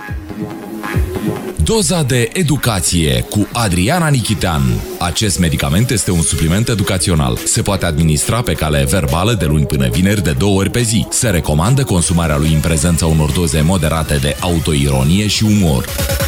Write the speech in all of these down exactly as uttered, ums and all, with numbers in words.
Doza de educație cu Adriana Nichitean. Acest medicament este un supliment educațional. Se poate administra pe cale verbală de luni până vineri de două ori pe zi. Se recomandă consumarea lui în prezența unor doze moderate de autoironie și umor.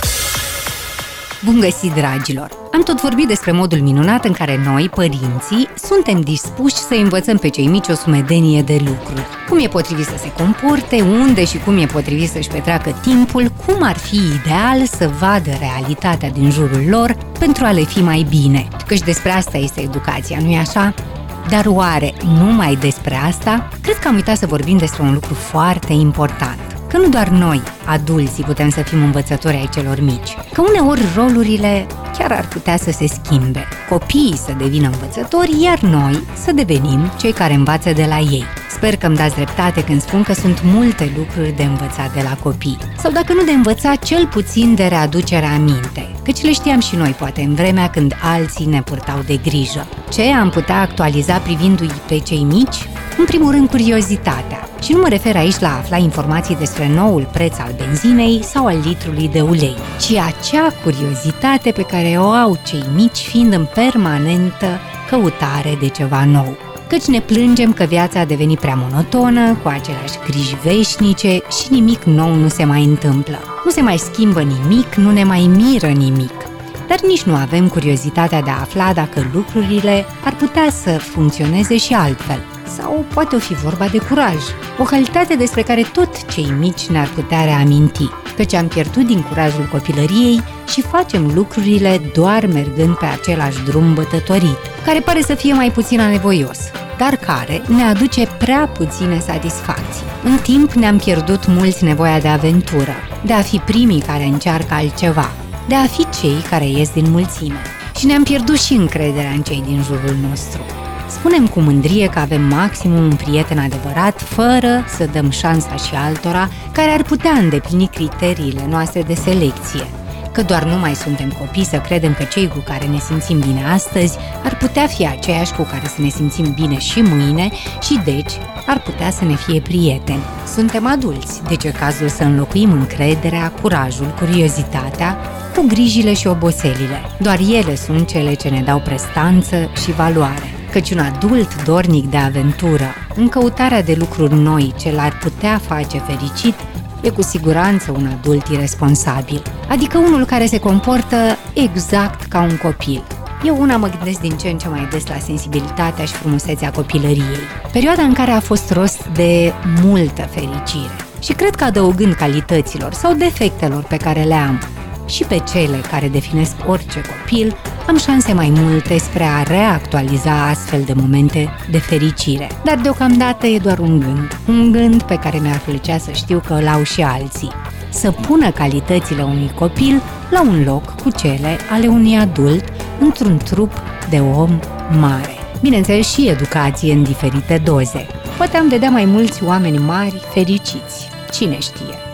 Bun găsit, dragilor! Am tot vorbit despre modul minunat în care noi, părinții, suntem dispuși să învățăm pe cei mici o sumedenie de lucruri. Cum e potrivit să se comporte, unde și cum e potrivit să-și petreacă timpul, cum ar fi ideal să vadă realitatea din jurul lor pentru a le fi mai bine. Căci despre asta este educația, nu-i așa? Dar oare numai despre asta? Cred că am uitat să vorbim despre un lucru foarte important. Că nu doar noi, adulții, putem să fim învățători ai celor mici. Că uneori rolurile chiar ar putea să se schimbe. Copiii să devină învățători, iar noi să devenim cei care învață de la ei. Sper că îmi dați dreptate când spun că sunt multe lucruri de învățat de la copii. Sau dacă nu de învățat, cel puțin de readucere aminte. Căci le știam și noi, poate, în vremea când alții ne purtau de grijă. Ce am putea actualiza privindu-i pe cei mici? În primul rând, curiozitatea. Și nu mă refer aici la a afla informații despre noul preț al benzinei sau al litrului de ulei, ci acea curiozitate pe care o au cei mici fiind în permanentă căutare de ceva nou. Căci ne plângem că viața a devenit prea monotonă, cu aceleași griji veșnice și nimic nou nu se mai întâmplă. Nu se mai schimbă nimic, nu ne mai miră nimic. Dar nici nu avem curiozitatea de a afla dacă lucrurile ar putea să funcționeze și altfel. Sau poate o fi vorba de curaj, o calitate despre care tot cei mici ne-ar putea reaminti, căci am pierdut din curajul copilăriei și facem lucrurile doar mergând pe același drum bătătorit, care pare să fie mai puțin anevoios, dar care ne aduce prea puține satisfacții. În timp ne-am pierdut mulți nevoia de aventură, de a fi primii care încearcă altceva, de a fi cei care ies din mulțime. Și ne-am pierdut și încrederea în cei din jurul nostru. Spunem cu mândrie că avem maximum un prieten adevărat, fără să dăm șansa și altora care ar putea îndeplini criteriile noastre de selecție. Că doar nu mai suntem copii să credem că cei cu care ne simțim bine astăzi ar putea fi aceiași cu care să ne simțim bine și mâine și deci ar putea să ne fie prieteni. Suntem adulți, deci e cazul să înlocuim încrederea, curajul, curiozitatea cu grijile și oboselile. Doar ele sunt cele ce ne dau prestanță și valoare. Căci un adult dornic de aventură, în căutarea de lucruri noi ce l-ar putea face fericit, e cu siguranță un adult irresponsabil, adică unul care se comportă exact ca un copil. Eu una mă gândesc din ce în ce mai des la sensibilitatea și frumusețea copilăriei, perioada în care a fost rost de multă fericire. Și cred că adăugând calităților sau defectelor pe care le am și pe cele care definesc orice copil, am șanse mai multe spre a reactualiza astfel de momente de fericire. Dar deocamdată e doar un gând, un gând pe care mi-ar plăcea să știu că îl au și alții. Să pună calitățile unui copil la un loc cu cele ale unui adult într-un trup de om mare. Bineînțeles și educație în diferite doze. Poate am vedea mai mulți oameni mari fericiți. Cine știe?